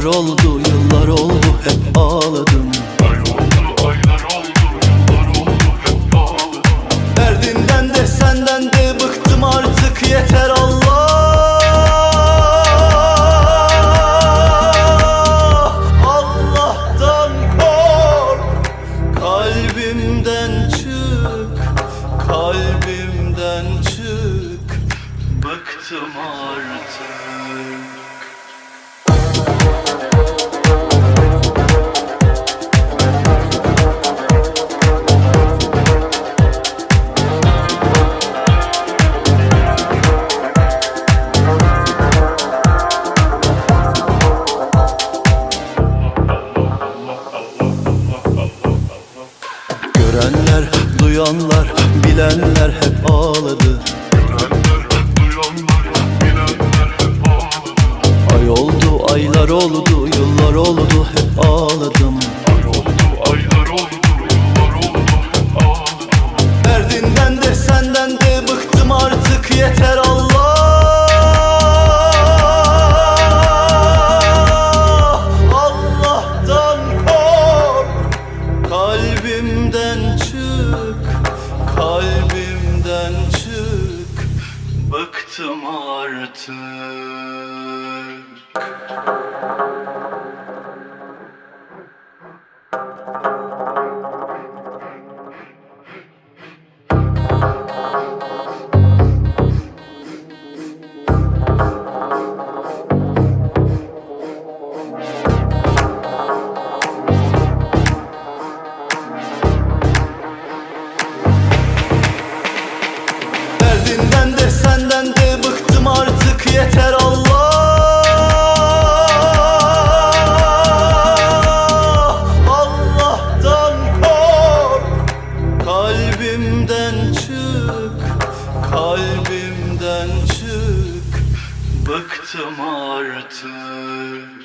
aylar oldu, yıllar oldu, hep ağladım. Ay oldu, aylar oldu, yıllar oldu, hep ağladım. Derdinden de senden de bıktım artık, yeter Allah. Allah'tan kork, kalbimden çık, kalbimden çık. Bıktım artık. Görenler, duyanlar, bilenler hep ağladı. Görenler, duyanlar, bilenler hep ağladı. Ay oldu, aylar oldu, yıllar oldu, hep ağladım. Ay oldu, aylar oldu, yıllar oldu, hep ağladım. Derdinden de senden de bıktım artık, yeter Allah. Allah'tan kork, kalbimden çık, kalbimden çık. Bıktım artık. Derdinden de senden de bıktım artık, yeter Allah. Allah'tan kork, kalbimden çık, kalbimden çık. Bıktım artık.